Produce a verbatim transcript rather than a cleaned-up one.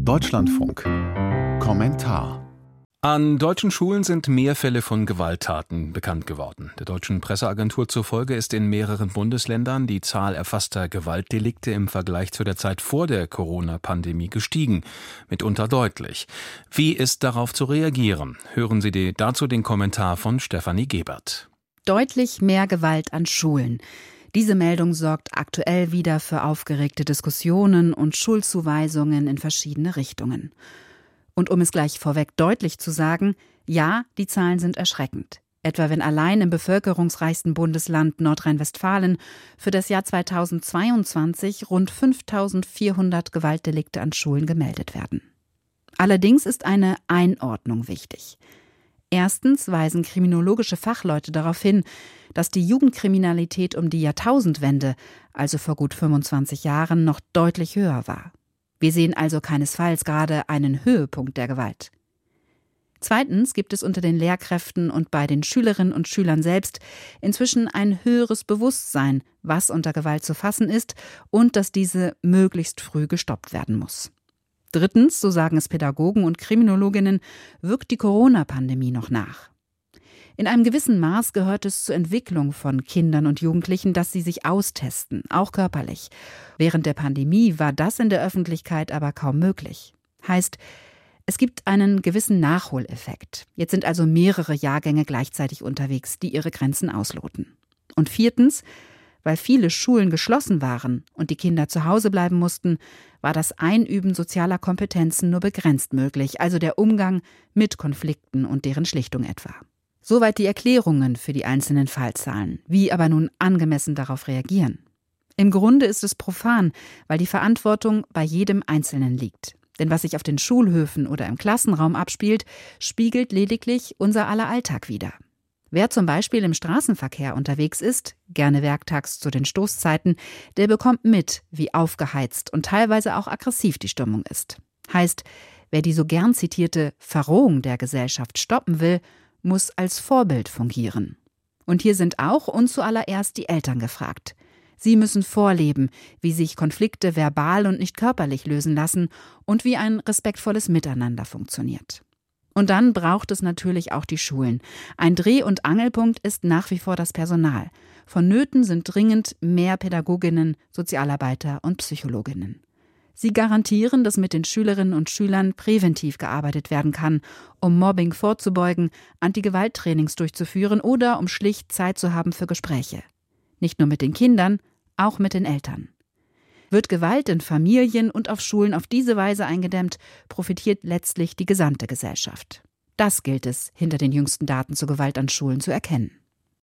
Deutschlandfunk. Kommentar. An deutschen Schulen sind mehr Fälle von Gewalttaten bekannt geworden. Der deutschen Presseagentur zufolge ist in mehreren Bundesländern die Zahl erfasster Gewaltdelikte im Vergleich zu der Zeit vor der Corona-Pandemie gestiegen, mitunter deutlich. Wie ist darauf zu reagieren? Hören Sie die, dazu den Kommentar von Stefanie Gebert. Deutlich mehr Gewalt an Schulen. Diese Meldung sorgt aktuell wieder für aufgeregte Diskussionen und Schuldzuweisungen in verschiedene Richtungen. Und um es gleich vorweg deutlich zu sagen, ja, die Zahlen sind erschreckend. Etwa wenn allein im bevölkerungsreichsten Bundesland Nordrhein-Westfalen für das Jahr zweitausendzweiundzwanzig rund fünftausendvierhundert Gewaltdelikte an Schulen gemeldet werden. Allerdings ist eine Einordnung wichtig. Erstens weisen kriminologische Fachleute darauf hin, dass die Jugendkriminalität um die Jahrtausendwende, also vor gut fünfundzwanzig Jahren, noch deutlich höher war. Wir sehen also keinesfalls gerade einen Höhepunkt der Gewalt. Zweitens gibt es unter den Lehrkräften und bei den Schülerinnen und Schülern selbst inzwischen ein höheres Bewusstsein, was unter Gewalt zu fassen ist und dass diese möglichst früh gestoppt werden muss. Drittens, so sagen es Pädagogen und Kriminologinnen, wirkt die Corona-Pandemie noch nach. In einem gewissen Maß gehört es zur Entwicklung von Kindern und Jugendlichen, dass sie sich austesten, auch körperlich. Während der Pandemie war das in der Öffentlichkeit aber kaum möglich. Heißt, es gibt einen gewissen Nachholeffekt. Jetzt sind also mehrere Jahrgänge gleichzeitig unterwegs, die ihre Grenzen ausloten. Und viertens, weil viele Schulen geschlossen waren und die Kinder zu Hause bleiben mussten, war das Einüben sozialer Kompetenzen nur begrenzt möglich, also der Umgang mit Konflikten und deren Schlichtung etwa. Soweit die Erklärungen für die einzelnen Fallzahlen. Wie aber nun angemessen darauf reagieren? Im Grunde ist es profan, weil die Verantwortung bei jedem Einzelnen liegt. Denn was sich auf den Schulhöfen oder im Klassenraum abspielt, spiegelt lediglich unser aller Alltag wider. Wer zum Beispiel im Straßenverkehr unterwegs ist, gerne werktags zu den Stoßzeiten, der bekommt mit, wie aufgeheizt und teilweise auch aggressiv die Stimmung ist. Heißt, wer die so gern zitierte Verrohung der Gesellschaft stoppen will, muss als Vorbild fungieren. Und hier sind auch und zuallererst die Eltern gefragt. Sie müssen vorleben, wie sich Konflikte verbal und nicht körperlich lösen lassen und wie ein respektvolles Miteinander funktioniert. Und dann braucht es natürlich auch die Schulen. Ein Dreh- und Angelpunkt ist nach wie vor das Personal. Vonnöten sind dringend mehr Pädagoginnen, Sozialarbeiter und Psychologinnen. Sie garantieren, dass mit den Schülerinnen und Schülern präventiv gearbeitet werden kann, um Mobbing vorzubeugen, Anti-Gewalt-Trainings durchzuführen oder um schlicht Zeit zu haben für Gespräche. Nicht nur mit den Kindern, auch mit den Eltern. Wird Gewalt in Familien und auf Schulen auf diese Weise eingedämmt, profitiert letztlich die gesamte Gesellschaft. Das gilt es, hinter den jüngsten Daten zur Gewalt an Schulen zu erkennen.